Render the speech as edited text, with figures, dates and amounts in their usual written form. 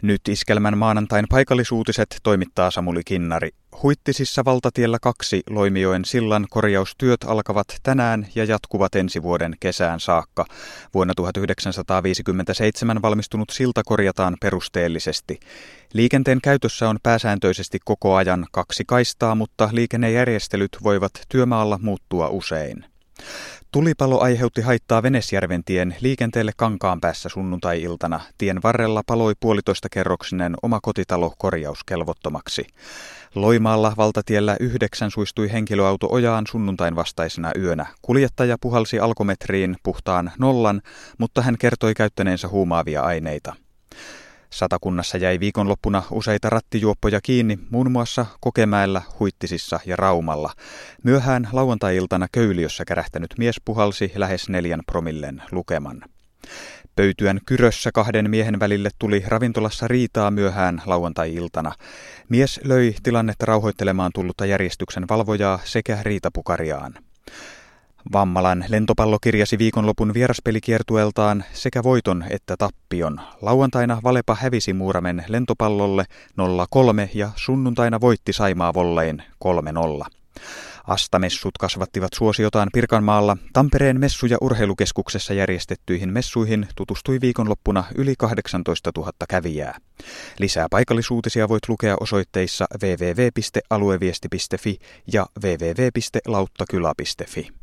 Nyt Iskelmän maanantain paikallisuutiset toimittaa Samuli Kinnari. Huittisissa valtatiellä 2 Loimijoen sillan korjaustyöt alkavat tänään ja jatkuvat ensi vuoden kesään saakka. Vuonna 1957 valmistunut silta korjataan perusteellisesti. Liikenteen käytössä on pääsääntöisesti koko ajan 2 kaistaa, mutta liikennejärjestelyt voivat työmaalla muuttua usein. Tulipalo aiheutti haittaa Venesjärventien liikenteelle Kankaanpäässä sunnuntai-iltana. Tien varrella paloi 1,5-kerroksinen omakotitalo korjauskelvottomaksi. Loimaalla valtatiellä 9 suistui henkilöauto ojaan sunnuntain vastaisena yönä. Kuljettaja puhalsi alkometriin puhtaan 0, mutta hän kertoi käyttäneensä huumaavia aineita. Satakunnassa jäi viikonloppuna useita rattijuoppoja kiinni, muun muassa Kokemäellä, Huittisissa ja Raumalla. Myöhään lauantai-iltana Köyliössä kärähtänyt mies puhalsi lähes 4 promillen lukeman. Pöytyän Kyrössä 2 miehen välille tuli ravintolassa riitaa myöhään lauantai-iltana. Mies löi tilannetta rauhoittelemaan tullutta järjestyksen valvojaa sekä riitapukariaan. Vammalan lentopallo kirjasi viikonlopun vieraspelikiertueeltaan sekä voiton että tappion. Lauantaina Valepa hävisi Muuramen lentopallolle 0-3 ja sunnuntaina voitti Saimaa vollein 3-0. Astamessut kasvattivat suosiotaan Pirkanmaalla. Tampereen messu- ja urheilukeskuksessa järjestettyihin messuihin tutustui viikonloppuna yli 18 000 kävijää. Lisää paikallisuutisia voit lukea osoitteissa www.alueviesti.fi ja www.lauttakylä.fi.